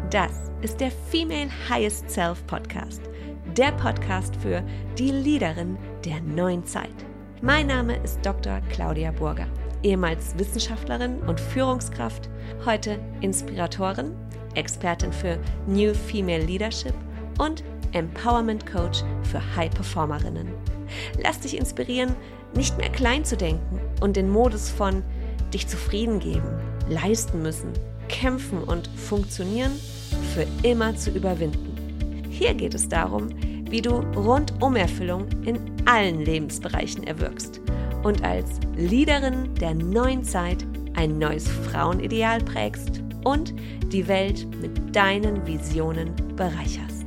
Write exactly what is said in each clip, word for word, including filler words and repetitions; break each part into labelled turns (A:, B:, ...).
A: Das ist der Female Highest Self Podcast, der Podcast für die Leaderin der neuen Zeit. Mein Name ist Doktor Claudia Burger, ehemals Wissenschaftlerin und Führungskraft, heute Inspiratorin, Expertin für New Female Leadership und Empowerment Coach für High-Performerinnen. Lass dich inspirieren, nicht mehr klein zu denken und den Modus von dich zufrieden geben, leisten müssen, kämpfen und funktionieren für immer zu überwinden. Hier geht es darum, wie du Rundum-Erfüllung in allen Lebensbereichen erwirkst und als Leaderin der neuen Zeit ein neues Frauenideal prägst und die Welt mit deinen Visionen bereicherst.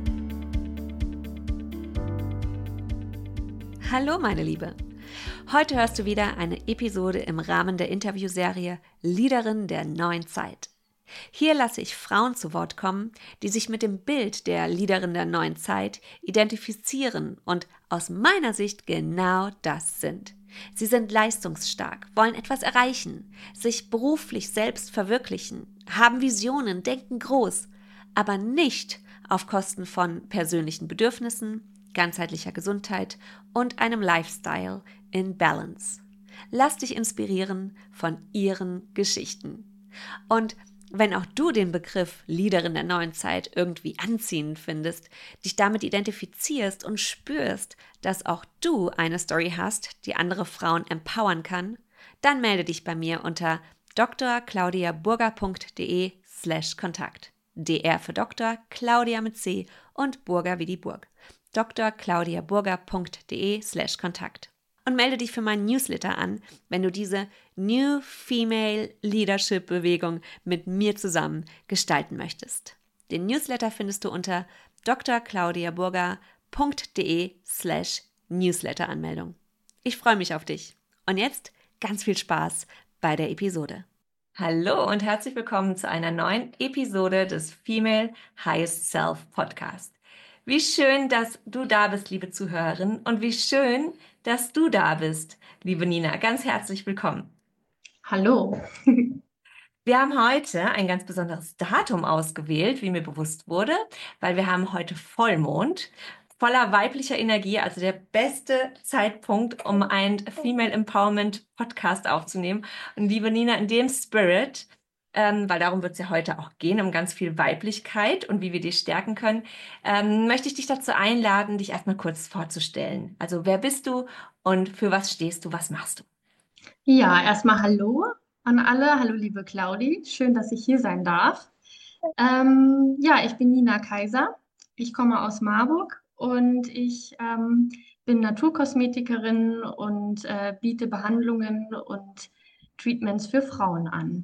A: Hallo meine Liebe! Heute hörst du wieder eine Episode im Rahmen der Interviewserie Leaderin der neuen Zeit. Hier lasse ich Frauen zu Wort kommen, die sich mit dem Bild der Leaderin der neuen Zeit identifizieren und aus meiner Sicht genau das sind. Sie sind leistungsstark, wollen etwas erreichen, sich beruflich selbst verwirklichen, haben Visionen, denken groß, aber nicht auf Kosten von persönlichen Bedürfnissen, ganzheitlicher Gesundheit und einem Lifestyle in Balance. Lass dich inspirieren von ihren Geschichten. Und wenn auch du den Begriff Leaderin der neuen Zeit irgendwie anziehend findest, dich damit identifizierst und spürst, dass auch du eine Story hast, die andere Frauen empowern kann, dann melde dich bei mir unter drclaudiaburger.de slash Kontakt. D R für Doktor, Claudia mit C und Burger wie die Burg. drclaudiaburger.de slash Kontakt. Und melde dich für meinen Newsletter an, wenn du diese New Female Leadership Bewegung mit mir zusammen gestalten möchtest. Den Newsletter findest du unter drclaudiaburger.de slash Newsletter-Anmeldung. Ich freue mich auf dich. Und jetzt ganz viel Spaß bei der Episode. Hallo und herzlich willkommen zu einer neuen Episode des Female Highest Self Podcast. Wie schön, dass du da bist, liebe Zuhörerin, und wie schön, dass du da bist, liebe Nina. Ganz herzlich willkommen.
B: Hallo.
A: Wir haben heute ein ganz besonderes Datum ausgewählt, wie mir bewusst wurde, weil wir haben heute Vollmond, voller weiblicher Energie, also der beste Zeitpunkt, um einen Female Empowerment Podcast aufzunehmen. Und liebe Nina, in dem Spirit, ähm, weil darum wird es ja heute auch gehen, um ganz viel Weiblichkeit und wie wir die stärken können, ähm, möchte ich dich dazu einladen, dich erstmal kurz vorzustellen. Also wer bist du und für was stehst du, was machst du?
B: Ja, erstmal Hallo an alle. Hallo, liebe Claudi. Schön, dass ich hier sein darf. Ähm, ja, ich bin Nina Kaiser. Ich komme aus Marburg und ich ähm, bin Naturkosmetikerin und äh, biete Behandlungen und Treatments für Frauen an.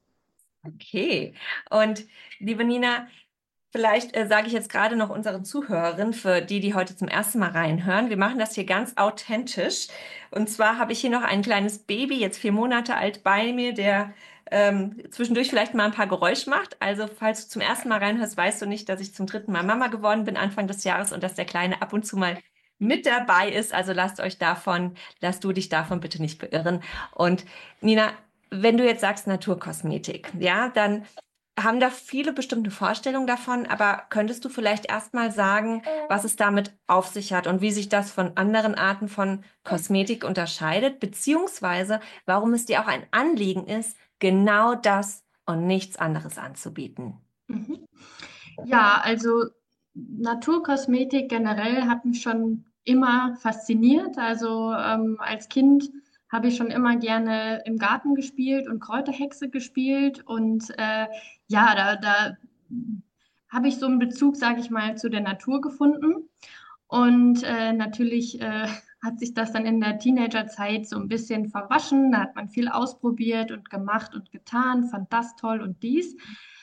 A: Okay. Und liebe Nina, vielleicht äh, sage ich jetzt gerade noch unseren Zuhörerinnen, für die, die heute zum ersten Mal reinhören, wir machen das hier ganz authentisch. Und zwar habe ich hier noch ein kleines Baby, jetzt vier Monate alt, bei mir, der ähm, zwischendurch vielleicht mal ein paar Geräusche macht. Also falls du zum ersten Mal reinhörst, weißt du nicht, dass ich zum dritten Mal Mama geworden bin Anfang des Jahres und dass der Kleine ab und zu mal mit dabei ist. Also lasst euch davon, lasst du dich davon bitte nicht beirren. Und Nina, wenn du jetzt sagst Naturkosmetik, ja, dann haben da viele bestimmte Vorstellungen davon, aber könntest du vielleicht erstmal sagen, was es damit auf sich hat und wie sich das von anderen Arten von Kosmetik unterscheidet, beziehungsweise warum es dir auch ein Anliegen ist, genau das und nichts anderes anzubieten?
B: Mhm. Ja, also Naturkosmetik generell hat mich schon immer fasziniert. Also ähm, als Kind habe ich schon immer gerne im Garten gespielt und Kräuterhexe gespielt. Und äh, ja, da, da habe ich so einen Bezug, sage ich mal, zu der Natur gefunden. Und äh, natürlich äh, hat sich das dann in der Teenagerzeit so ein bisschen verwaschen. Da hat man viel ausprobiert und gemacht und getan, fand das toll und dies.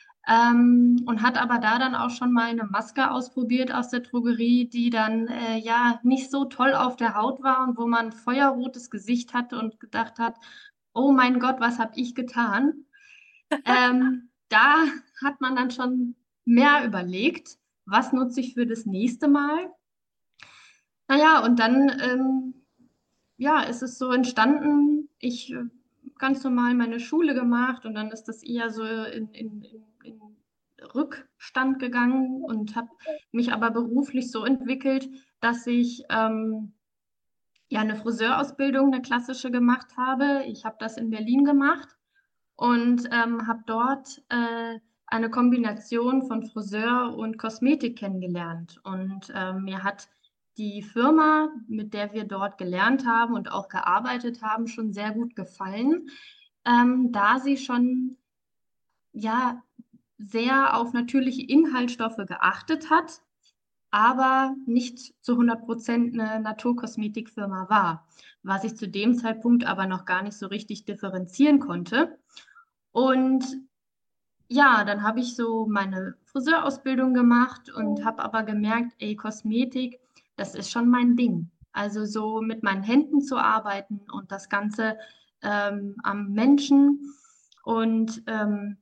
B: Ähm, und hat aber da dann auch schon mal eine Maske ausprobiert aus der Drogerie, die dann äh, ja nicht so toll auf der Haut war und wo man ein feuerrotes Gesicht hatte und gedacht hat, oh mein Gott, was habe ich getan? Ähm, da hat man dann schon mehr überlegt, was nutze ich für das nächste Mal. Naja, und dann ähm, ja, ist es so entstanden, ich äh, ganz normal meine Schule gemacht und dann ist das eher so in, in, in, in Rückstand gegangen und habe mich aber beruflich so entwickelt, dass ich ähm, ja eine Friseurausbildung, eine klassische gemacht habe. Ich habe das in Berlin gemacht und ähm, habe dort äh, eine Kombination von Friseur und Kosmetik kennengelernt. Und ähm, mir hat die Firma, mit der wir dort gelernt haben und auch gearbeitet haben, schon sehr gut gefallen, ähm, da sie schon ja sehr auf natürliche Inhaltsstoffe geachtet hat, aber nicht zu hundert Prozent eine Naturkosmetikfirma war, was ich zu dem Zeitpunkt aber noch gar nicht so richtig differenzieren konnte. Und ja, dann habe ich so meine Friseurausbildung gemacht und habe aber gemerkt, ey, Kosmetik, das ist schon mein Ding. Also so mit meinen Händen zu arbeiten und das Ganze ähm, am Menschen. Und ähm,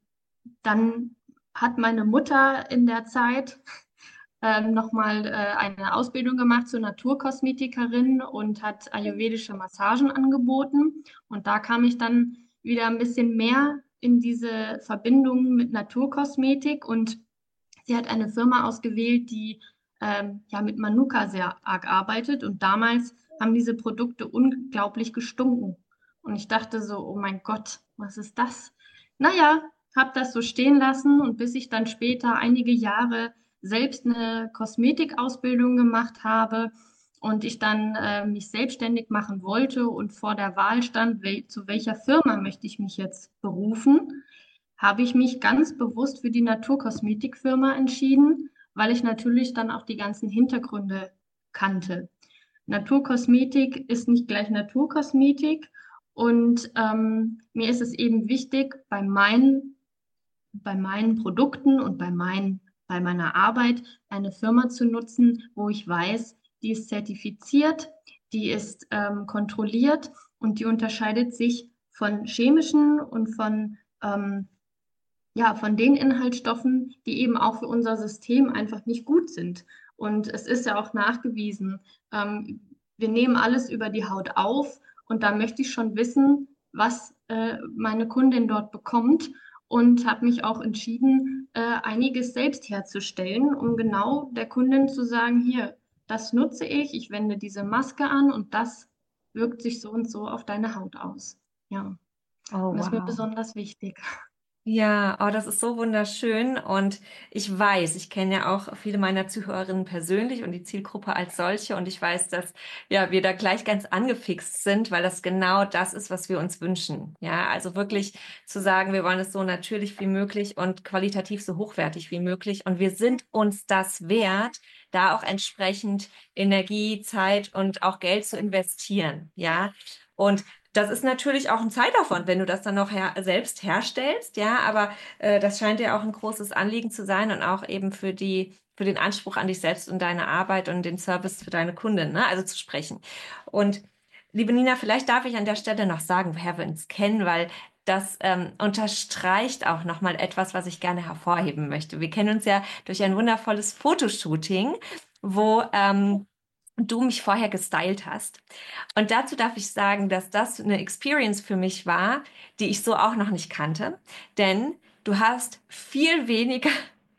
B: dann hat meine Mutter in der Zeit ähm, nochmal äh, eine Ausbildung gemacht zur Naturkosmetikerin und hat ayurvedische Massagen angeboten. Und da kam ich dann wieder ein bisschen mehr in diese Verbindung mit Naturkosmetik. Und sie hat eine Firma ausgewählt, die ähm, ja mit Manuka sehr arg arbeitet. Und damals haben diese Produkte unglaublich gestunken. Und ich dachte so, oh mein Gott, was ist das? Naja, habe das so stehen lassen und bis ich dann später einige Jahre selbst eine Kosmetikausbildung gemacht habe und ich dann äh, mich selbstständig machen wollte und vor der Wahl stand, wel zu welcher Firma möchte ich mich jetzt berufen, habe ich mich ganz bewusst für die Naturkosmetikfirma entschieden, weil ich natürlich dann auch die ganzen Hintergründe kannte. Naturkosmetik ist nicht gleich Naturkosmetik und ähm, mir ist es eben wichtig, bei meinen, bei meinen Produkten und bei, meinen, bei meiner Arbeit eine Firma zu nutzen, wo ich weiß, die ist zertifiziert, die ist ähm, kontrolliert und die unterscheidet sich von chemischen und von ähm, ja, von den Inhaltsstoffen, die eben auch für unser System einfach nicht gut sind. Und es ist ja auch nachgewiesen, ähm, wir nehmen alles über die Haut auf und da möchte ich schon wissen, was äh, meine Kundin dort bekommt und habe mich auch entschieden, äh, einiges selbst herzustellen, um genau der Kundin zu sagen, hier, das nutze ich, ich wende diese Maske an und das wirkt sich so und so auf deine Haut aus. Ja, und
A: Oh,
B: das ist mir
A: wow.
B: besonders wichtig.
A: Ja, oh, das ist so wunderschön und ich weiß, ich kenne ja auch viele meiner Zuhörerinnen persönlich und die Zielgruppe als solche und ich weiß, dass ja wir da gleich ganz angefixt sind, weil das genau das ist, was wir uns wünschen. Ja, also wirklich zu sagen, wir wollen es so natürlich wie möglich und qualitativ so hochwertig wie möglich und wir sind uns das wert, da auch entsprechend Energie, Zeit und auch Geld zu investieren. Ja, und das ist natürlich auch ein Zeitaufwand, wenn du das dann noch her selbst herstellst, ja, aber äh, das scheint dir auch ein großes Anliegen zu sein und auch eben für die, für den Anspruch an dich selbst und deine Arbeit und den Service für deine Kunden, ne, also zu sprechen. Und liebe Nina, vielleicht darf ich an der Stelle noch sagen, woher wir uns kennen, weil das ähm, unterstreicht auch nochmal etwas, was ich gerne hervorheben möchte. Wir kennen uns ja durch ein wundervolles Fotoshooting, wo ähm, du mich vorher gestylt hast. Und dazu darf ich sagen, dass das eine Experience für mich war, die ich so auch noch nicht kannte. Denn du hast viel weniger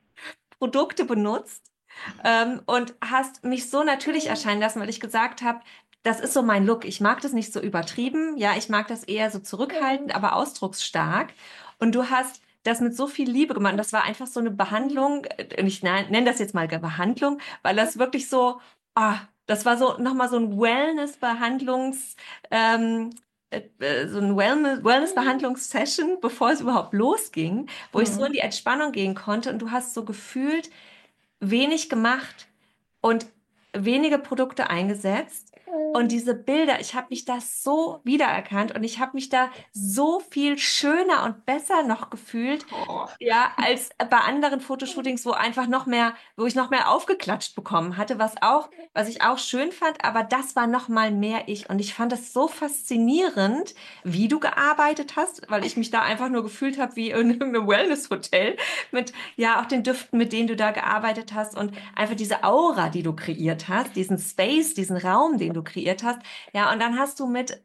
A: Produkte benutzt ähm, und hast mich so natürlich erscheinen lassen, weil ich gesagt habe, das ist so mein Look. Ich mag das nicht so übertrieben. Ja, ich mag das eher so zurückhaltend, aber ausdrucksstark. Und du hast das mit so viel Liebe gemacht. Und das war einfach so eine Behandlung. äh, Ich nenne das jetzt mal Behandlung, weil das wirklich so, ah, das war so nochmal so ein Wellness-Behandlungs, ähm, äh, äh, so ein Wellness, Wellness-Behandlungssession, bevor es überhaupt losging, wo ich so in
B: Mhm.
A: die Entspannung gehen konnte. Und du hast so gefühlt wenig gemacht und wenige Produkte eingesetzt. Und diese Bilder, ich habe mich da so wiedererkannt und ich habe mich da so viel schöner und besser noch gefühlt,
B: Oh.
A: ja, als bei anderen Fotoshootings, wo einfach noch mehr, wo ich noch mehr aufgeklatscht bekommen hatte, was auch, was ich auch schön fand, aber das war noch mal mehr ich und ich fand das so faszinierend, wie du gearbeitet hast, weil ich mich da einfach nur gefühlt habe wie in irgendeinem Wellness-Hotel mit ja auch den Düften, mit denen du da gearbeitet hast und einfach diese Aura, die du kreiert hast, diesen Space, diesen Raum, den du kreiert hast. Ja, und dann hast du mit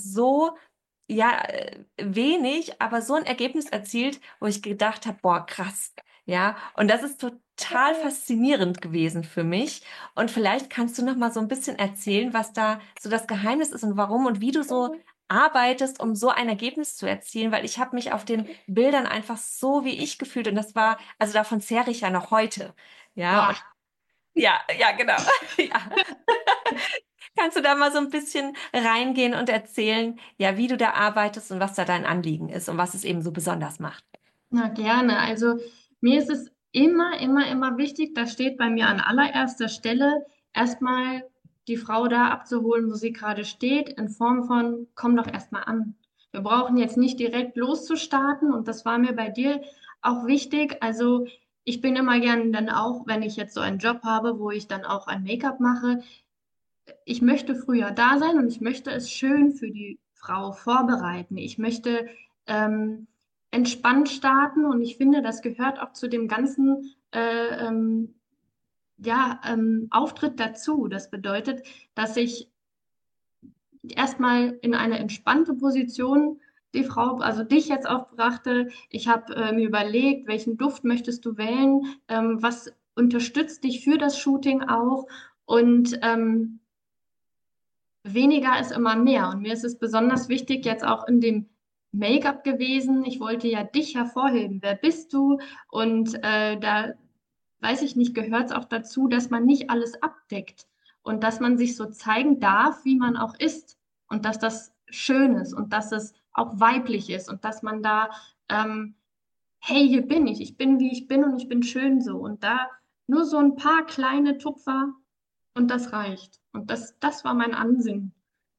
A: so ja, äh, wenig, aber so ein Ergebnis erzielt, wo ich gedacht habe, boah, krass. Ja, und das ist total faszinierend gewesen für mich. Und vielleicht kannst du noch mal so ein bisschen erzählen, was da so das Geheimnis ist und warum und wie du so arbeitest, um so ein Ergebnis zu erzielen, weil ich habe mich auf den Bildern einfach so wie ich gefühlt und das war, also davon zehre ich ja noch heute. Ja,
B: Boah.
A: und ja, ja, genau. Ja. Kannst du da mal so ein bisschen reingehen und erzählen, ja, wie du da arbeitest und was da dein Anliegen ist und was es eben so besonders macht?
B: Na gerne. Also mir ist es immer, immer, immer wichtig, das steht bei mir an allererster Stelle, erstmal die Frau da abzuholen, wo sie gerade steht, in Form von, komm doch erstmal an. Wir brauchen jetzt nicht direkt loszustarten und das war mir bei dir auch wichtig. Also ich bin immer gern dann auch, wenn ich jetzt so einen Job habe, wo ich dann auch ein Make-up mache, ich möchte früher da sein und ich möchte es schön für die Frau vorbereiten. Ich möchte ähm, entspannt starten und ich finde, das gehört auch zu dem ganzen äh, ähm, ja, ähm, Auftritt dazu. Das bedeutet, dass ich erstmal in eine entspannte Position die Frau, also dich jetzt auch brachte. Ich habe äh, mir überlegt, welchen Duft möchtest du wählen, ähm, was unterstützt dich für das Shooting auch und ähm, weniger ist immer mehr. Und mir ist es besonders wichtig, jetzt auch in dem Make-up gewesen. Ich wollte ja dich hervorheben. Wer bist du? Und äh, da weiß ich nicht, gehört es auch dazu, dass man nicht alles abdeckt und dass man sich so zeigen darf, wie man auch ist und dass das schön ist und dass es auch weiblich ist und dass man da, ähm, hey, hier bin ich, ich bin wie ich bin und ich bin schön so. Und da nur so ein paar kleine Tupfer und das reicht. Und das, das war mein Ansinnen.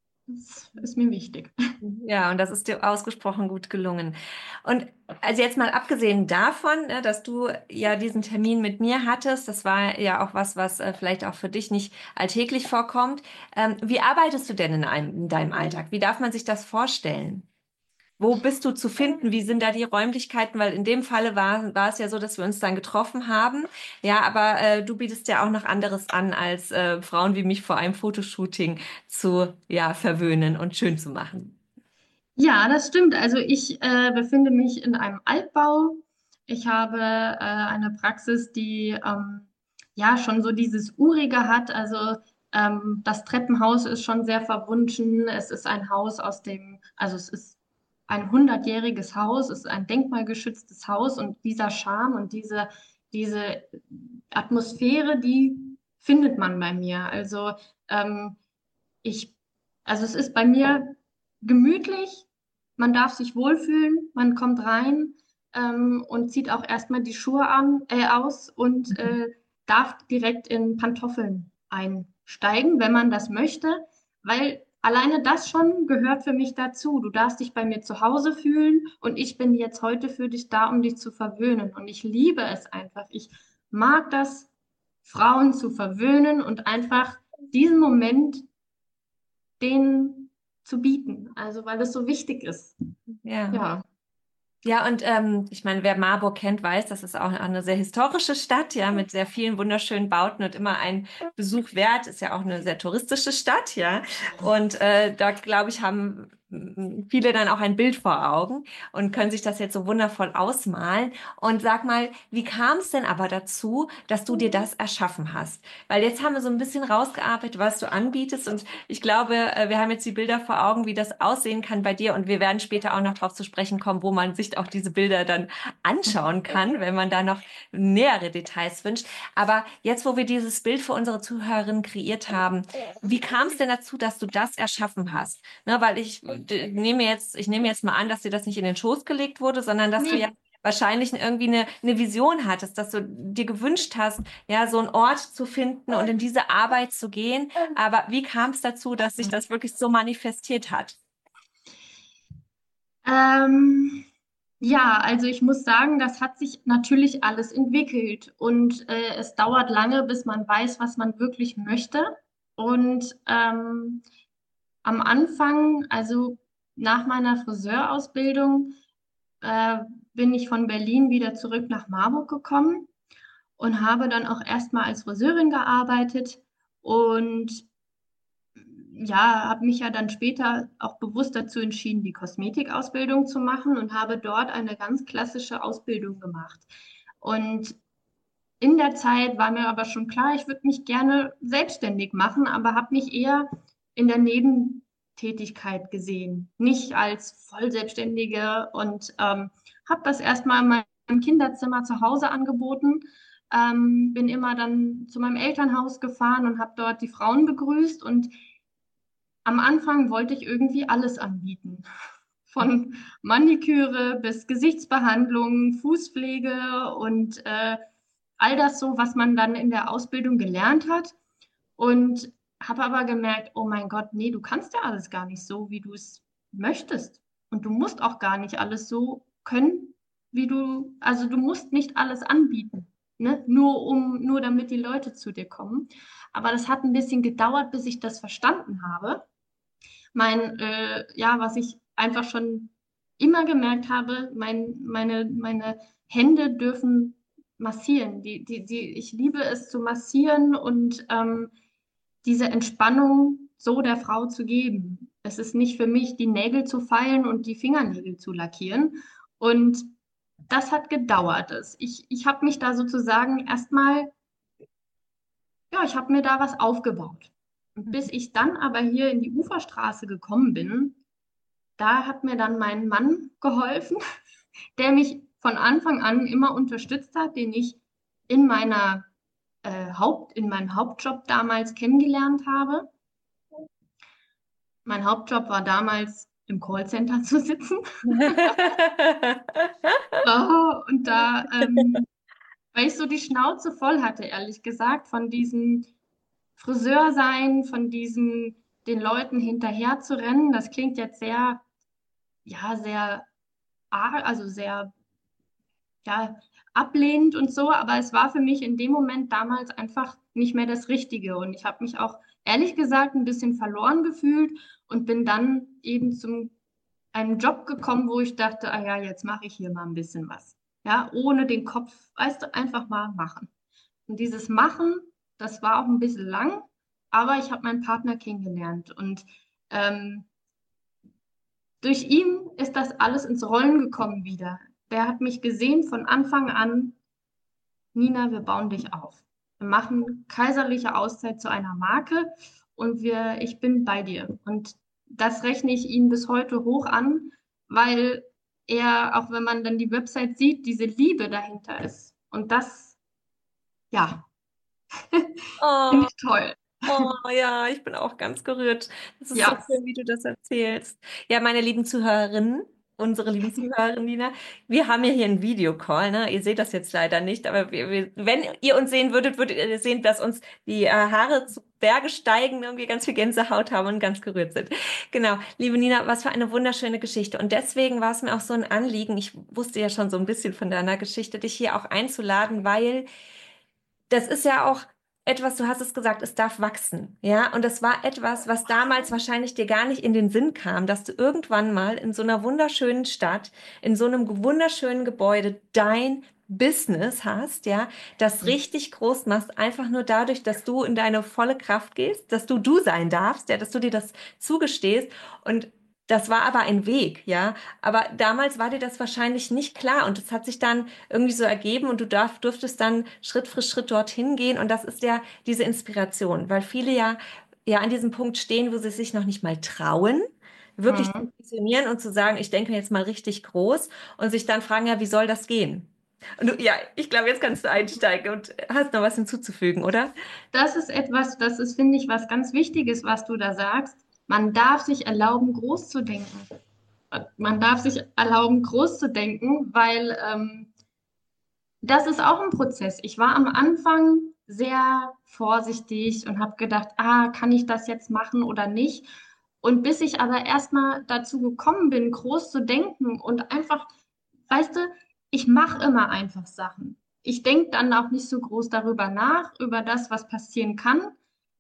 B: Das ist mir wichtig.
A: Ja, und das ist dir ausgesprochen gut gelungen. Und also jetzt mal abgesehen davon, ne, dass du ja diesen Termin mit mir hattest, das war ja auch was, was äh, vielleicht auch für dich nicht alltäglich vorkommt. Ähm, wie arbeitest du denn in einem, in deinem Alltag? Wie darf man sich das vorstellen? Wo bist du zu finden? Wie sind da die Räumlichkeiten? Weil in dem Falle war, war es ja so, dass wir uns dann getroffen haben. Ja, aber äh, du bietest ja auch noch anderes an, als äh, Frauen wie mich vor einem Fotoshooting zu, ja, verwöhnen und schön zu machen.
B: Ja, das stimmt. Also ich äh, befinde mich in einem Altbau. Ich habe äh, eine Praxis, die ähm, ja schon so dieses Urige hat. Also ähm, das Treppenhaus ist schon sehr verwunschen. Es ist ein Haus aus dem, also es ist ein hundertjähriges Haus, es ist ein denkmalgeschütztes Haus und dieser Charme und diese, diese Atmosphäre, die findet man bei mir. Also ähm, ich, also es ist bei mir gemütlich, man darf sich wohlfühlen, man kommt rein ähm, und zieht auch erstmal die Schuhe an, äh, aus und äh, darf direkt in Pantoffeln einsteigen, wenn man das möchte, weil alleine das schon gehört für mich dazu. Du darfst dich bei mir zu Hause fühlen und ich bin jetzt heute für dich da, um dich zu verwöhnen. Und ich liebe es einfach. Ich mag das, Frauen zu verwöhnen und einfach diesen Moment denen zu bieten. Also weil es so wichtig ist.
A: Ja.
B: Ja.
A: Ja, und ähm, ich meine, wer Marburg kennt, weiß, das ist auch eine sehr historische Stadt, ja, mit sehr vielen wunderschönen Bauten und immer ein Besuch wert. Ist ja auch eine sehr touristische Stadt, ja. Und äh, da, glaube ich, haben mm, viele dann auch ein Bild vor Augen und können sich das jetzt so wundervoll ausmalen. Und sag mal, wie kam es denn aber dazu, dass du dir das erschaffen hast? Weil jetzt haben wir so ein bisschen rausgearbeitet, was du anbietest. Und ich glaube, äh, wir haben jetzt die Bilder vor Augen, wie das aussehen kann bei dir. Und wir werden später auch noch darauf zu sprechen kommen, wo man sich auch diese Bilder dann anschauen kann, wenn man da noch nähere Details wünscht. Aber jetzt, wo wir dieses Bild für unsere Zuhörerinnen kreiert haben, wie kam es denn dazu, dass du das erschaffen hast? Ne, weil ich d- nehme jetzt, ich nehme jetzt mal an, dass dir das nicht in den Schoß gelegt wurde, sondern dass du ja
B: Nee.
A: wahrscheinlich irgendwie eine, eine Vision hattest, dass du dir gewünscht hast, ja, so einen Ort zu finden und in diese Arbeit zu gehen. Aber wie kam es dazu, dass sich das wirklich so manifestiert hat?
B: Ähm, ja, also ich muss sagen, das hat sich natürlich alles entwickelt und äh, es dauert lange, bis man weiß, was man wirklich möchte. Und ähm, am Anfang, also nach meiner Friseurausbildung, äh, bin ich von Berlin wieder zurück nach Marburg gekommen und habe dann auch erstmal als Friseurin gearbeitet und ja, habe mich ja dann später auch bewusst dazu entschieden, die Kosmetikausbildung zu machen und habe dort eine ganz klassische Ausbildung gemacht. Und in der Zeit war mir aber schon klar, ich würde mich gerne selbstständig machen, aber habe mich eher in der Nebentätigkeit gesehen, nicht als Vollselbstständige und ähm, habe das erstmal in meinem Kinderzimmer zu Hause angeboten. Ähm, bin immer dann zu meinem Elternhaus gefahren und habe dort die Frauen begrüßt und am Anfang wollte ich irgendwie alles anbieten. Von Maniküre bis Gesichtsbehandlung, Fußpflege und äh, all das so, was man dann in der Ausbildung gelernt hat. Und habe aber gemerkt, oh mein Gott, nee, du kannst ja alles gar nicht so, wie du es möchtest. Und du musst auch gar nicht alles so können, wie du, also du musst nicht alles anbieten, ne? Nur um, nur damit die Leute zu dir kommen. Aber das hat ein bisschen gedauert, bis ich das verstanden habe. Mein, äh, ja, was ich einfach schon immer gemerkt habe, mein, meine, meine Hände dürfen massieren. Die, die, die, ich liebe es zu massieren und ähm, diese Entspannung so der Frau zu geben. Es ist nicht für mich, die Nägel zu feilen und die Fingernägel zu lackieren. Und das hat gedauert. Es- Ich, ich habe mich da sozusagen erstmal, ja, ich habe mir da was aufgebaut. Und bis ich dann aber hier in die Uferstraße gekommen bin, da hat mir dann mein Mann geholfen, der mich von Anfang an immer unterstützt hat, den ich in meiner äh, Haupt, in meinem Hauptjob damals kennengelernt habe. Mein Hauptjob war damals im Callcenter zu sitzen. Oh, und da, ähm, weil ich so die Schnauze voll hatte, ehrlich gesagt, von diesem Friseur sein, von diesem den Leuten hinterher zu rennen. Das klingt jetzt sehr, ja, sehr, ar- also sehr ja, ablehnend und so, aber es war für mich in dem Moment damals einfach nicht mehr das Richtige. Und ich habe mich auch ehrlich gesagt ein bisschen verloren gefühlt und bin dann eben zum einem Job gekommen, wo ich dachte, ah ja, jetzt mache ich hier mal ein bisschen was. Ja, ohne den Kopf, weißt du, einfach mal machen. Und dieses Machen, das war auch ein bisschen lang, aber ich habe meinen Partner kennengelernt und ähm, durch ihn ist das alles ins Rollen gekommen wieder. Der hat mich gesehen von Anfang an, Nina, wir bauen dich auf. Wir machen kaiserliche Auszeit zu einer Marke und wir, ich bin bei dir. Und das rechne ich ihm bis heute hoch an, weil er, auch wenn man dann die Website sieht, diese Liebe dahinter ist. Und das, ja, finde
A: Oh,
B: ich toll.
A: oh ja, ich bin auch ganz gerührt. Das ist so
B: Ja,
A: schön, wie du das erzählst. Ja, meine lieben Zuhörerinnen, unsere lieben Zuhörerinnen, Nina, wir haben ja hier einen Videocall, ne? Ihr seht das jetzt leider nicht, aber wir, wir, wenn ihr uns sehen würdet, würdet ihr sehen, dass uns die äh, Haare zu Berge steigen, irgendwie ganz viel Gänsehaut haben und ganz gerührt sind. Genau, liebe Nina, was für eine wunderschöne Geschichte. Und deswegen war es mir auch so ein Anliegen, ich wusste ja schon so ein bisschen von deiner Geschichte, dich hier auch einzuladen, weil das ist ja auch etwas, du hast es gesagt, es darf wachsen, ja? Und das war etwas, was damals wahrscheinlich dir gar nicht in den Sinn kam, dass du irgendwann mal in so einer wunderschönen Stadt, in so einem ge- wunderschönen Gebäude dein Business hast, ja, das richtig groß machst, einfach nur dadurch, dass du in deine volle Kraft gehst, dass du du sein darfst, ja, dass du dir das zugestehst und das war aber ein Weg, ja. Aber damals war dir das wahrscheinlich nicht klar und es hat sich dann irgendwie so ergeben und du darf, durftest dann Schritt für Schritt dorthin gehen und das ist ja diese Inspiration, weil viele ja, ja an diesem Punkt stehen, wo sie sich noch nicht mal trauen, wirklich zu
B: mhm.
A: visionieren und zu sagen, ich denke jetzt mal richtig groß und sich dann fragen, ja, wie soll das gehen? Und du, ja, ich glaube, jetzt kannst du einsteigen und hast noch was hinzuzufügen, oder?
B: Das ist etwas, das ist, finde ich, was ganz Wichtiges, was du da sagst. Man darf sich erlauben, groß zu denken. Man darf sich erlauben, groß zu denken, weil ähm, das ist auch ein Prozess. Ich war am Anfang sehr vorsichtig und habe gedacht, ah, kann ich das jetzt machen oder nicht? Und bis ich aber erstmal dazu gekommen bin, groß zu denken und einfach, weißt du, ich mache immer einfach Sachen. Ich denke dann auch nicht so groß darüber nach, über das, was passieren kann.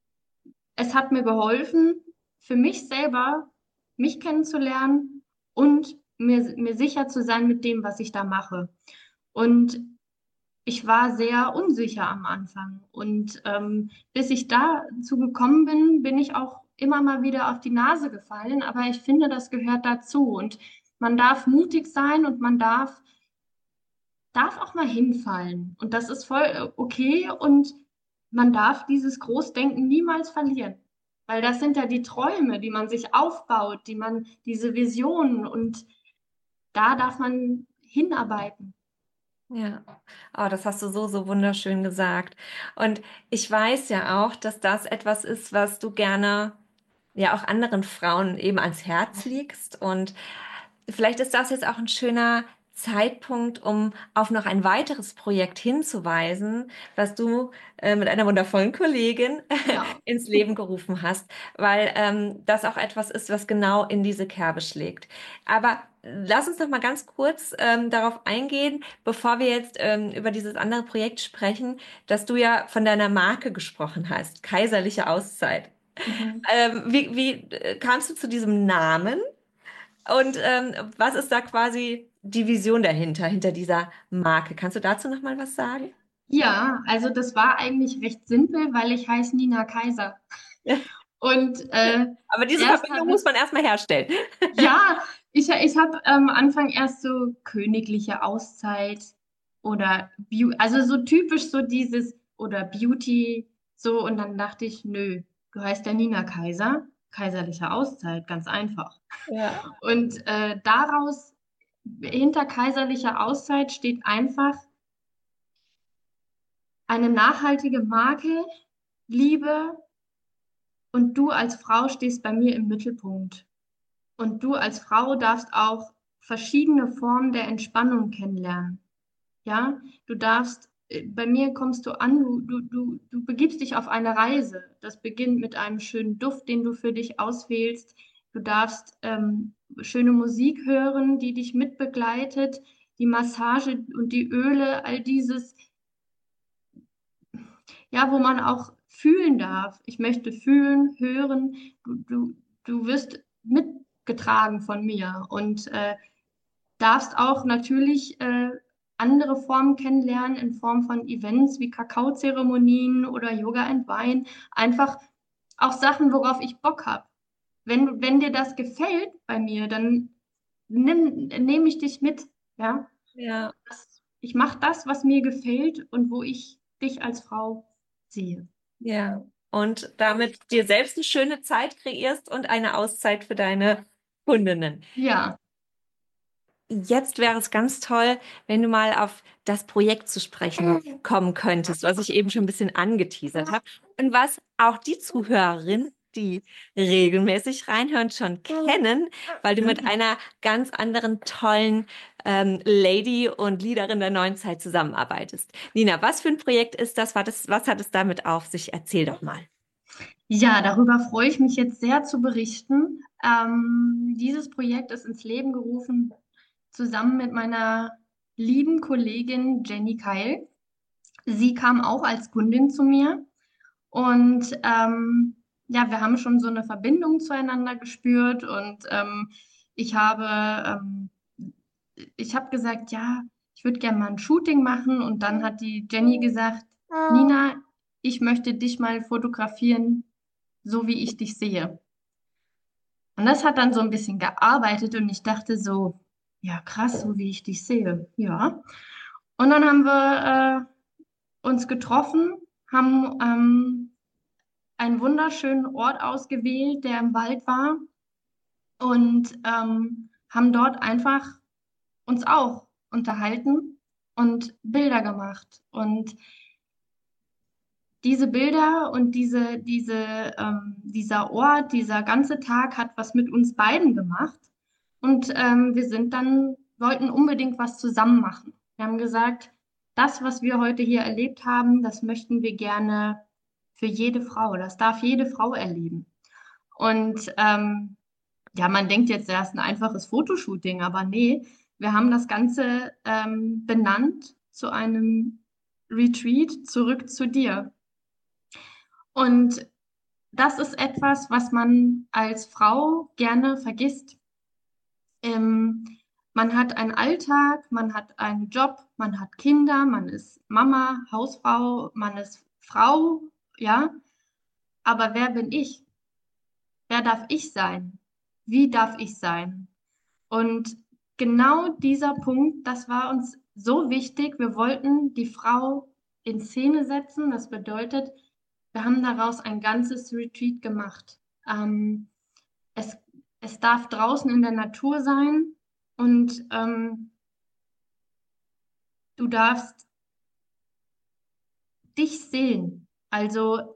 B: Es hat mir geholfen, für mich selber, mich kennenzulernen und mir, mir sicher zu sein mit dem, was ich da mache. Und ich war sehr unsicher am Anfang. Und ähm, bis ich dazu gekommen bin, bin ich auch immer mal wieder auf die Nase gefallen. Aber ich finde, das gehört dazu. Und man darf mutig sein und man darf darf auch mal hinfallen. Und das ist voll äh, okay. Und man darf dieses Großdenken niemals verlieren. Weil das sind ja die Träume, die man sich aufbaut, die man, diese Visionen. Und da darf man hinarbeiten.
A: Ja, oh, das hast du so, so wunderschön gesagt. Und ich weiß ja auch, dass das etwas ist, was du gerne ja auch anderen Frauen eben ans Herz legst. Und vielleicht ist das jetzt auch ein schöner Zeitpunkt, um auf noch ein weiteres Projekt hinzuweisen, was du äh, mit einer wundervollen Kollegin
B: Ja.
A: ins Leben gerufen hast, weil ähm, das auch etwas ist, was genau in diese Kerbe schlägt. Aber lass uns noch mal ganz kurz ähm, darauf eingehen, bevor wir jetzt ähm, über dieses andere Projekt sprechen, dass du ja von deiner Marke gesprochen hast, Kaiserliche Auszeit.
B: Mhm.
A: Ähm, wie, wie äh, kamst du zu diesem Namen? Und ähm, was ist da quasi die Vision dahinter, hinter dieser Marke? Kannst du dazu noch mal was sagen?
B: Ja, also das war eigentlich recht simpel, weil ich heiße Nina Kaiser. Und äh,
A: Aber diese
B: erst
A: Verbindung
B: habe
A: muss
B: ich,
A: man erstmal herstellen.
B: ja, ich, ich habe am Anfang erst so königliche Auszeit oder Beau also so typisch so dieses oder Beauty so und dann dachte ich, nö, du heißt ja Nina Kaiser, kaiserliche Auszeit, ganz einfach.
A: Ja.
B: Und äh, daraus, hinter kaiserlicher Auszeit steht einfach eine nachhaltige Marke, Liebe und du als Frau stehst bei mir im Mittelpunkt. Und du als Frau darfst auch verschiedene Formen der Entspannung kennenlernen. Ja, du darfst, äh, bei mir kommst du an, du, du, du, du begibst dich auf eine Reise. Das beginnt mit einem schönen Duft, den du für dich auswählst. Du darfst ähm, schöne Musik hören, die dich mitbegleitet, die Massage und die Öle, all dieses, ja, wo man auch fühlen darf. Ich möchte fühlen, hören. Du, du, du wirst mitgetragen von mir und äh, darfst auch natürlich äh, andere Formen kennenlernen in Form von Events wie Kakaozeremonien oder Yoga and Wine. Einfach auch Sachen, worauf ich Bock habe. Wenn, wenn dir das gefällt bei mir, dann nimm, nehme ich dich mit. Ja?
A: Ja,
B: Das, ich mache das, was mir gefällt und wo ich dich als Frau sehe.
A: ja. Und damit dir selbst eine schöne Zeit kreierst und eine Auszeit für deine Kundinnen.
B: Ja,
A: Jetzt wäre es ganz toll, wenn du mal auf das Projekt zu sprechen kommen könntest, was ich eben schon ein bisschen angeteasert habe und was auch die Zuhörerinnen, die regelmäßig reinhören, schon kennen, weil du mit einer ganz anderen tollen ähm, Lady und Leaderin der neuen Zeit zusammenarbeitest. Nina, was für ein Projekt ist das? War das, was hat es damit auf sich? Erzähl doch mal.
B: ja, darüber freue ich mich jetzt sehr zu berichten. Ähm, dieses Projekt ist ins Leben gerufen zusammen mit meiner lieben Kollegin Jenny Keil. Sie kam auch als Kundin zu mir und ähm, ja, wir haben schon so eine Verbindung zueinander gespürt und ähm, ich habe, ähm, ich habe gesagt, ja, ich würde gerne mal ein Shooting machen und dann hat die Jenny gesagt, Nina, ich möchte dich mal fotografieren, so wie ich dich sehe. Und das hat dann so ein bisschen gearbeitet und ich dachte so, ja, krass, so wie ich dich sehe. Ja. Und dann haben wir äh, uns getroffen, haben ähm, einen wunderschönen Ort ausgewählt, der im Wald war und ähm, haben dort einfach uns auch unterhalten und Bilder gemacht. Und diese Bilder und diese, diese, ähm, dieser Ort, dieser ganze Tag hat was mit uns beiden gemacht. Und ähm, wir sind dann, wollten unbedingt was zusammen machen. Wir haben gesagt, das, was wir heute hier erlebt haben, das möchten wir gerne für jede Frau. Das darf jede Frau erleben. Und ähm, ja, man denkt jetzt erst ein einfaches Fotoshooting, aber nee, wir haben das Ganze ähm, benannt zu einem Retreat zurück zu dir. Und das ist etwas, was man als Frau gerne vergisst. Ähm, man hat einen Alltag, man hat einen Job, man hat Kinder, man ist Mama, Hausfrau, man ist Frau, ja. Aber wer bin ich? Wer darf ich sein? Wie darf ich sein? Und genau dieser Punkt, das war uns so wichtig. Wir wollten die Frau in Szene setzen. Das bedeutet, wir haben daraus ein ganzes Retreat gemacht. Ähm, es, es darf draußen in der Natur sein und ähm, du darfst dich sehen. Also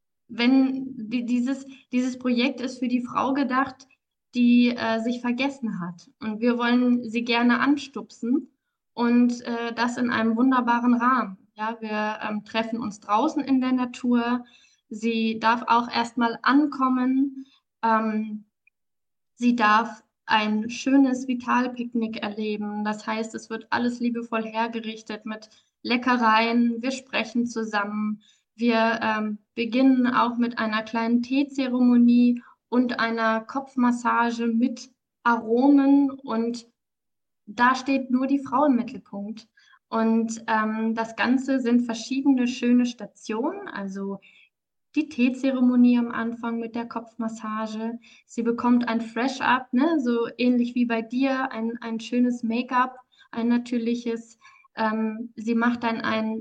B: wenn die, dieses, dieses Projekt ist für die Frau gedacht, die äh, sich vergessen hat. Und wir wollen sie gerne anstupsen und äh, das in einem wunderbaren Rahmen. Ja, wir ähm, treffen uns draußen in der Natur. Sie darf auch erstmal ankommen. Ähm, Sie darf ein schönes Vitalpicknick erleben. Das heißt, es wird alles liebevoll hergerichtet mit Leckereien. Wir sprechen zusammen. Wir ähm, beginnen auch mit einer kleinen Teezeremonie und einer Kopfmassage mit Aromen. Und da steht nur die Frau im Mittelpunkt. Und ähm, das Ganze sind verschiedene schöne Stationen, also die Teezeremonie am Anfang mit der Kopfmassage. Sie bekommt ein Fresh-Up, ne? So ähnlich wie bei dir, ein, ein schönes Make-up, ein natürliches. Ähm, sie macht dann ein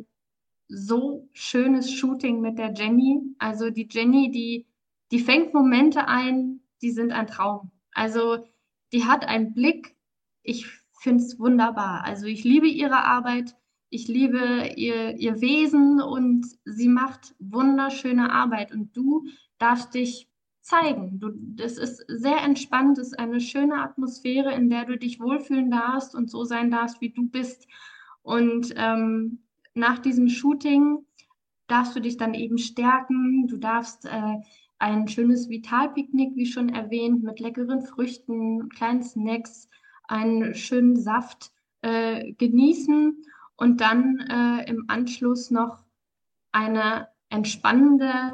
B: so schönes Shooting mit der Jenny. Also die Jenny, die, die fängt Momente ein, die sind ein Traum. Also die hat einen Blick, ich finde es wunderbar. Also ich liebe ihre Arbeit, ich liebe ihr, ihr Wesen und sie macht wunderschöne Arbeit und du darfst dich zeigen. Du, das ist sehr entspannt, es ist eine schöne Atmosphäre, in der du dich wohlfühlen darfst und so sein darfst, wie du bist. Und ähm, nach diesem Shooting darfst du dich dann eben stärken. Du darfst äh, ein schönes Vitalpicknick, wie schon erwähnt, mit leckeren Früchten, kleinen Snacks, einen schönen Saft äh, genießen und dann äh, im Anschluss noch eine entspannende,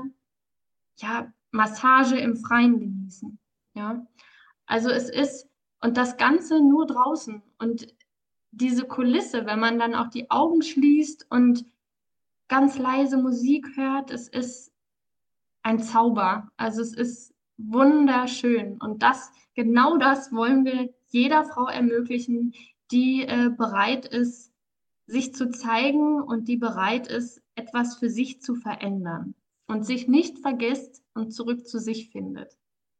B: ja, Massage im Freien genießen. Ja, also es ist, und das Ganze nur draußen. Und diese Kulisse, wenn man dann auch die Augen schließt und ganz leise Musik hört, es ist ein Zauber. Also es ist wunderschön. Und das, genau das wollen wir jeder Frau ermöglichen, die äh, bereit ist, sich zu zeigen und die bereit ist, etwas für sich zu verändern und sich nicht vergisst und zurück zu sich findet.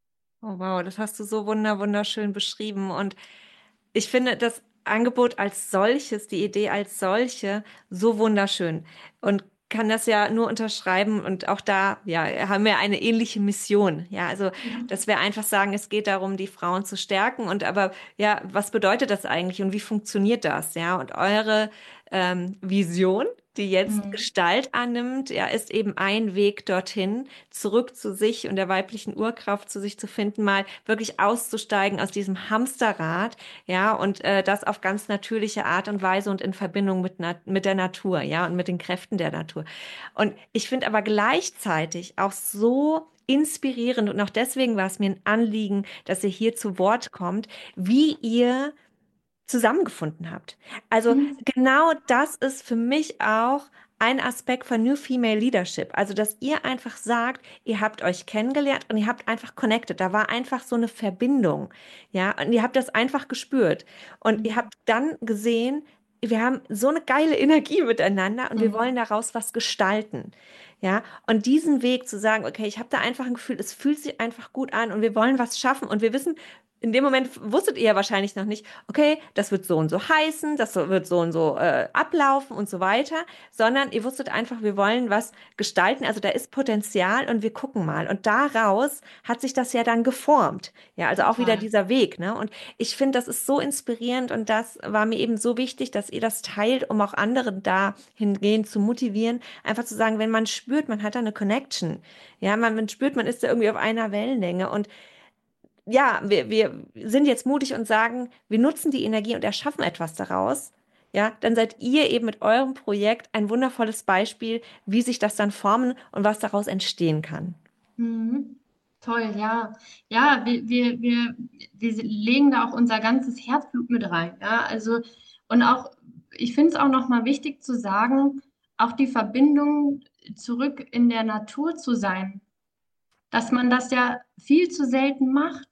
A: Oh wow, das hast du so wunder wunderschön beschrieben. Und ich finde das Angebot als solches, die Idee als solche, so wunderschön und kann das ja nur unterschreiben. Und auch da, ja, haben wir eine ähnliche Mission. Ja, also, dass wir einfach sagen, es geht darum, die Frauen zu stärken. Und aber, ja, was bedeutet das eigentlich und wie funktioniert das? Ja, und eure ähm, Vision, die jetzt
B: Mhm.
A: Gestalt annimmt, ja, ist eben ein Weg dorthin, zurück zu sich und der weiblichen Urkraft zu sich zu finden, mal wirklich auszusteigen aus diesem Hamsterrad, ja, und äh, das auf ganz natürliche Art und Weise und in Verbindung mit, nat mit der Natur, ja, und mit den Kräften der Natur. Und ich finde aber gleichzeitig auch so inspirierend und auch deswegen war es mir ein Anliegen, dass ihr hier zu Wort kommt, wie ihr zusammengefunden habt. Also
B: Mhm.
A: genau das ist für mich auch ein Aspekt von New Female Leadership. Also, dass ihr einfach sagt, ihr habt euch kennengelernt und ihr habt einfach connected. Da war einfach so eine Verbindung. Ja, und ihr habt das einfach gespürt. Und ihr
B: Mhm.
A: habt dann gesehen, wir haben so eine geile Energie miteinander und wir wollen
B: Mhm.
A: daraus was gestalten. Ja, und diesen Weg zu sagen, okay, ich habe da einfach ein Gefühl, es fühlt sich einfach gut an und wir wollen was schaffen und wir wissen, in dem Moment wusstet ihr ja wahrscheinlich noch nicht, okay, das wird so und so heißen, das wird so und so äh, ablaufen und so weiter, sondern ihr wusstet einfach, wir wollen was gestalten, also da ist Potenzial und wir gucken mal. Und daraus hat sich das ja dann geformt. Ja, also auch wieder
B: Total.
A: dieser Weg, ne? Und ich finde, das ist so inspirierend und das war mir eben so wichtig, dass ihr das teilt, um auch andere dahingehend zu motivieren, einfach zu sagen, wenn man spürt, man hat da eine Connection, ja, man, man spürt, man ist da irgendwie auf einer Wellenlänge und ja, wir, wir sind jetzt mutig und sagen, wir nutzen die Energie und erschaffen etwas daraus, ja, dann seid ihr eben mit eurem Projekt ein wundervolles Beispiel, wie sich das dann formen und was daraus entstehen kann.
B: Mhm. Toll, ja. Ja, wir, wir, wir, wir legen da auch unser ganzes Herzblut mit rein. Ja, also, und auch, ich finde es auch nochmal wichtig zu sagen, auch die Verbindung zurück in der Natur zu sein, dass man das ja viel zu selten macht.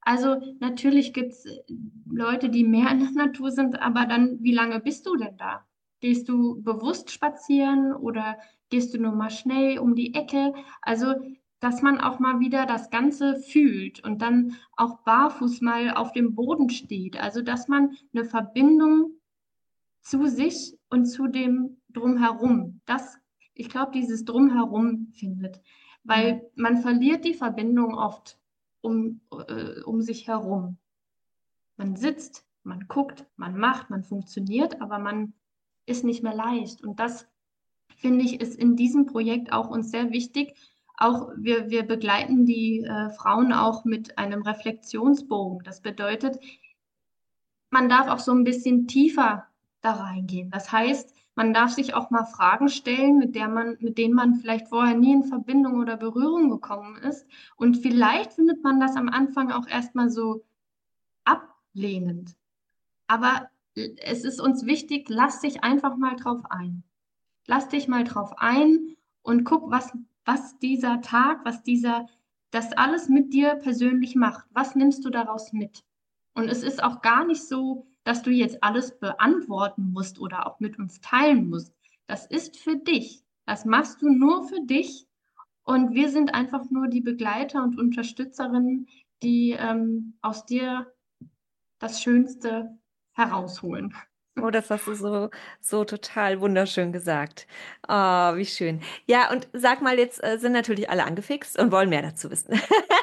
B: Also natürlich gibt es Leute, die mehr in der Natur sind, aber dann, wie lange bist du denn da? Gehst du bewusst spazieren oder gehst du nur mal schnell um die Ecke? Also, dass man auch mal wieder das Ganze fühlt und dann auch barfuß mal auf dem Boden steht. Also, dass man eine Verbindung zu sich und zu dem Drumherum. Das, ich glaube, dieses Drumherum findet,
A: Mhm.
B: weil man verliert die Verbindung oft um, äh, um sich herum. Man sitzt, man guckt, man macht, man funktioniert, aber man ist nicht mehr leicht. Und das, finde ich, ist in diesem Projekt auch uns sehr wichtig. Auch wir, wir begleiten die äh, Frauen auch mit einem Reflexionsbogen. Das bedeutet, man darf auch so ein bisschen tiefer da reingehen. Das heißt, man darf sich auch mal Fragen stellen, mit der man, mit denen man vielleicht vorher nie in Verbindung oder Berührung gekommen ist. Und vielleicht findet man das am Anfang auch erstmal so ablehnend. Aber es ist uns wichtig, lass dich einfach mal drauf ein. Lass dich mal drauf ein und guck, was, was dieser Tag, was dieser, das alles mit dir persönlich macht. Was nimmst du daraus mit? Und es ist auch gar nicht so, dass du jetzt alles beantworten musst oder auch mit uns teilen musst. Das ist für dich. Das machst du nur für dich. Und wir sind einfach nur die Begleiter und Unterstützerinnen, die ähm, aus dir das Schönste herausholen.
A: Oh, das hast du so, so total wunderschön gesagt. Oh, wie schön. Ja, und sag mal, jetzt äh, sind natürlich alle angefixt und wollen mehr dazu wissen.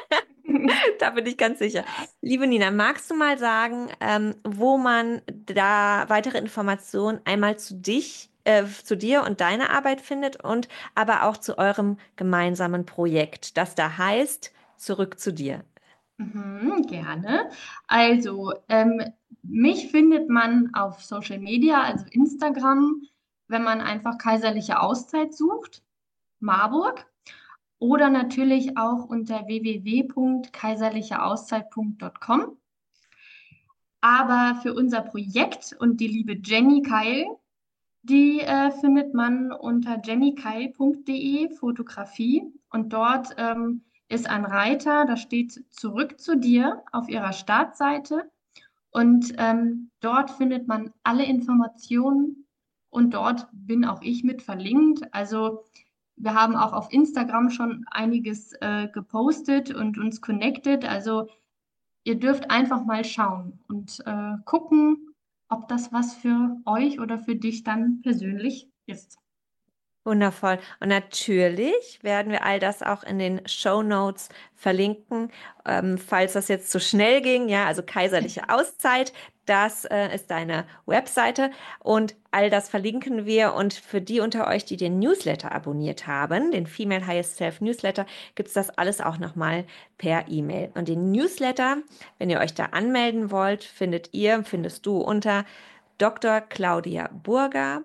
A: Da bin ich ganz sicher.
B: Ja.
A: Liebe Nina, magst du mal sagen, ähm, wo man da weitere Informationen einmal zu dich, äh, zu dir und deiner Arbeit findet und aber auch zu eurem gemeinsamen Projekt, das da heißt, zurück zu dir.
B: Mhm, gerne. Also, ähm, mich findet man auf Social Media, also Instagram, wenn man einfach kaiserliche Auszeit sucht, Marburg, oder natürlich auch unter w w w punkt kaiserliche auszeit punkt com. Aber für unser Projekt und die liebe Jenny Keil, die äh, findet man unter jennykeil punkt de Fotografie und dort ähm, ist ein Reiter, da steht zurück zu dir auf ihrer Startseite und ähm, dort findet man alle Informationen und dort bin auch ich mit verlinkt. Also wir haben auch auf Instagram schon einiges äh, gepostet und uns connected. Also ihr dürft einfach mal schauen und äh, gucken, ob das was für euch oder für dich dann persönlich ist.
A: Wundervoll. Und natürlich werden wir all das auch in den Show Notes verlinken, ähm, falls das jetzt zu schnell ging. Ja, also kaiserliche Auszeit, das äh, ist deine Webseite und all das verlinken wir. Und für die unter euch, die den Newsletter abonniert haben, den Female Highest Self Newsletter, gibt es das alles auch nochmal per E-Mail. Und den Newsletter, wenn ihr euch da anmelden wollt, findet ihr, findest du unter Doktor Claudia Burger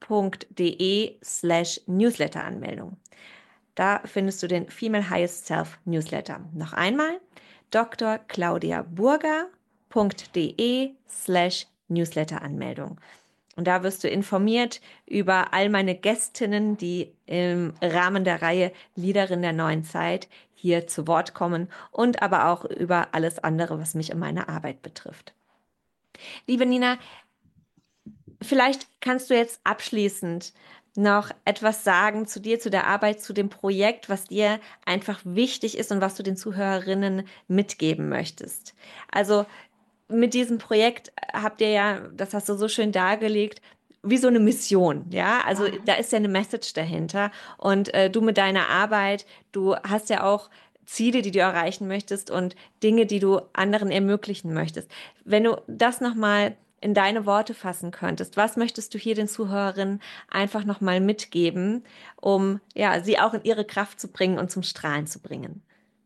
A: de slash Newsletter-Anmeldung. Da findest du den Female Highest Self Newsletter. Noch einmal Doktor Claudia Burger de slash Newsletter-Anmeldung. Und da wirst du informiert über all meine Gästinnen, die im Rahmen der Reihe Liederin der neuen Zeit hier zu Wort kommen und aber auch über alles andere, was mich in meiner Arbeit betrifft. Liebe Nina, vielleicht kannst du jetzt abschließend noch etwas sagen zu dir, zu der Arbeit, zu dem Projekt, was dir einfach wichtig ist und was du den Zuhörerinnen mitgeben möchtest. Also mit diesem Projekt habt ihr ja, das hast du so schön dargelegt, wie so eine Mission, ja? Also da ist ja eine Message dahinter und äh, du mit deiner Arbeit, du hast ja auch Ziele, die du erreichen möchtest und Dinge, die du anderen ermöglichen möchtest. Wenn du das nochmal in deine Worte fassen könntest, was möchtest du hier den Zuhörerinnen einfach nochmal mitgeben, um ja, sie auch in ihre Kraft zu bringen und zum Strahlen zu bringen?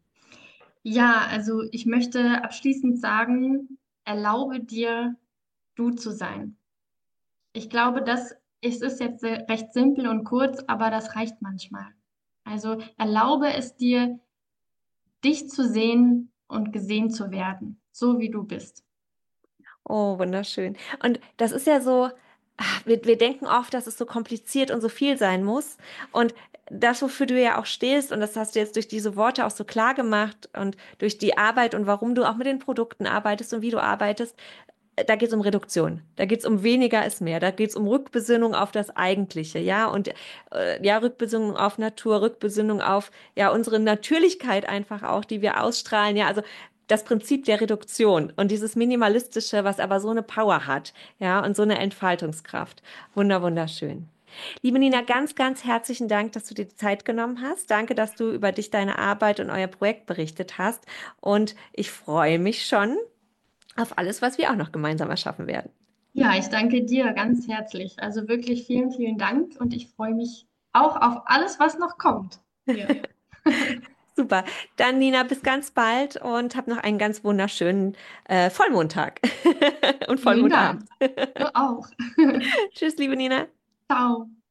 B: Ja, also ich möchte abschließend sagen, erlaube dir, du zu sein. Ich glaube, das es ist jetzt sehr- recht simpel und kurz, aber das reicht manchmal. Also erlaube es dir, dich zu sehen und gesehen zu werden, so wie du bist.
A: Oh, wunderschön. Und das ist ja so, ah, wir, wir denken oft, dass es so kompliziert und so viel sein muss. Und das, wofür du ja auch stehst, und das hast du jetzt durch diese Worte auch so klar gemacht und durch die Arbeit und warum du auch mit den Produkten arbeitest und wie du arbeitest, da geht es um Reduktion. Da geht es um weniger ist mehr. Da geht es um Rückbesinnung auf das Eigentliche, ja. Und äh, ja, Rückbesinnung auf Natur, Rückbesinnung auf ja unsere Natürlichkeit einfach auch, die wir ausstrahlen. Ja, also das Prinzip der Reduktion und dieses Minimalistische, was aber so eine Power hat, ja, und so eine Entfaltungskraft. Wunder, wunderschön. Liebe Nina, ganz, ganz herzlichen Dank, dass du dir die Zeit genommen hast. Danke, dass du über dich, deine Arbeit und euer Projekt berichtet hast. Und ich freue mich schon auf alles, was wir auch noch gemeinsam erschaffen werden.
B: Ja, ich danke dir ganz herzlich. Also wirklich vielen, vielen Dank und ich freue mich auch auf alles, was noch kommt. Hier.
A: Super. Dann, Nina, bis ganz bald und hab noch einen ganz wunderschönen äh, Vollmondtag und
B: Vielen Dank.
A: Vollmondabend.
B: Du auch.
A: Tschüss, liebe Nina.
B: Ciao.